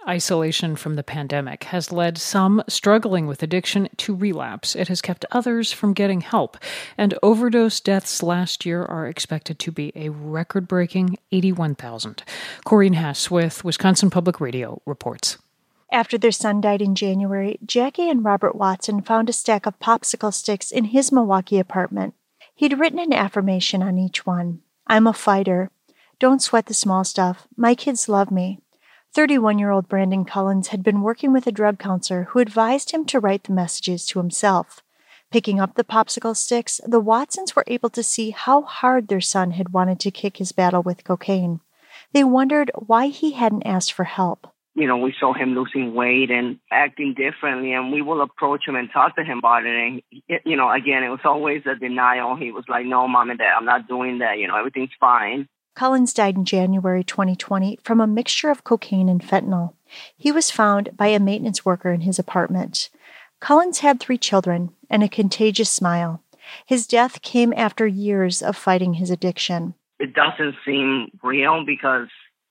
Isolation from the pandemic has led some struggling with addiction to relapse. It has kept others from getting help. And overdose deaths last year are expected to be a record-breaking 81,000. Corinne Hess with Wisconsin Public Radio reports. After their son died in January, Jackie and Robert Watson found a stack of popsicle sticks in his Milwaukee apartment. He'd written an affirmation on each one. "I'm a fighter. Don't sweat the small stuff. My kids love me." 31-year-old Brandon Collins had been working with a drug counselor who advised him to write the messages to himself. Picking up the popsicle sticks, the Watsons were able to see how hard their son had wanted to kick his battle with cocaine. They wondered why he hadn't asked for help. We saw him losing weight and acting differently, and we will approach him and talk to him about it. And, again, it was always a denial. He was like, "No, Mom and Dad, I'm not doing that. Everything's fine." Collins died in January 2020 from a mixture of cocaine and fentanyl. He was found by a maintenance worker in his apartment. Collins had 3 children and a contagious smile. His death came after years of fighting his addiction. It doesn't seem real because,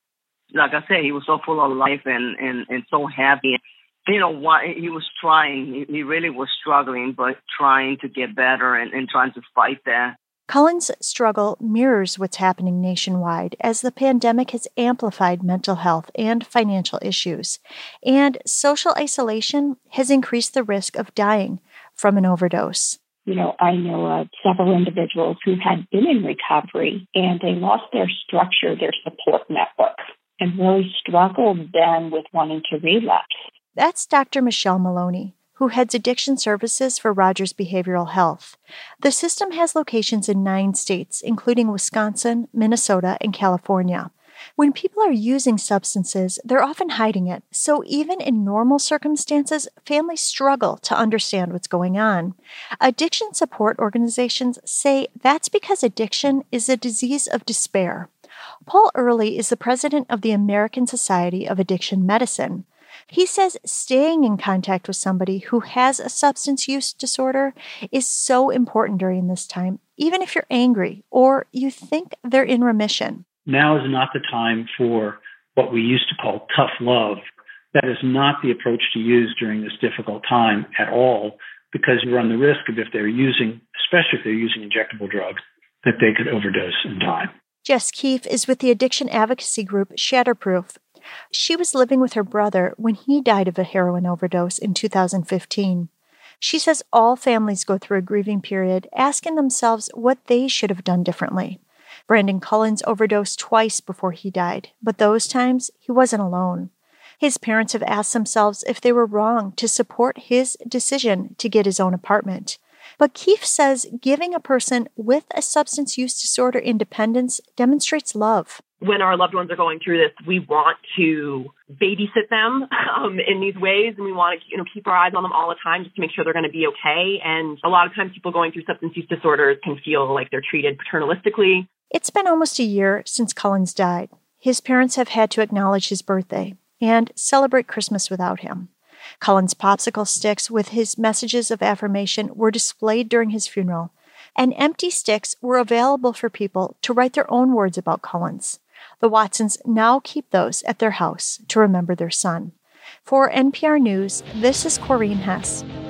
like I said, he was so full of life and so happy. What he was trying, he really was struggling, but trying to get better and trying to fight that. Collins' struggle mirrors what's happening nationwide as the pandemic has amplified mental health and financial issues, and social isolation has increased the risk of dying from an overdose. I know of several individuals who had been in recovery and they lost their structure, their support network, and really struggled then with wanting to relapse. That's Dr. Michelle Maloney, who heads addiction services for Rogers Behavioral Health. The system has locations in 9 states, including Wisconsin, Minnesota, and California. When people are using substances, they're often hiding it. So even in normal circumstances, families struggle to understand what's going on. Addiction support organizations say that's because addiction is a disease of despair. Paul Early is the president of the American Society of Addiction Medicine. He says staying in contact with somebody who has a substance use disorder is so important during this time, even if you're angry or you think they're in remission. Now is not the time for what we used to call tough love. That is not the approach to use during this difficult time at all, because you run the risk of, especially if they're using injectable drugs, that they could overdose and die. Jess Keefe is with the addiction advocacy group Shatterproof. She was living with her brother when he died of a heroin overdose in 2015. She says all families go through a grieving period, asking themselves what they should have done differently. Brandon Collins overdosed twice before he died, but those times he wasn't alone. His parents have asked themselves if they were wrong to support his decision to get his own apartment. But Keefe says giving a person with a substance use disorder independence demonstrates love. When our loved ones are going through this, we want to babysit them in these ways, and we want to keep our eyes on them all the time just to make sure they're going to be okay. And a lot of times people going through substance use disorders can feel like they're treated paternalistically. It's been almost a year since Collins died. His parents have had to acknowledge his birthday and celebrate Christmas without him. Collins' popsicle sticks with his messages of affirmation were displayed during his funeral, and empty sticks were available for people to write their own words about Collins. The Watsons now keep those at their house to remember their son. For NPR News, this is Corinne Hess.